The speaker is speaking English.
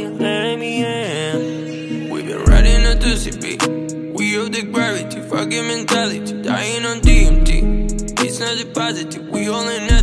let me in. We've been riding a Dusty beat. We hold the gravity, fucking mentality. Dying on DMT. It's not a positive, we all in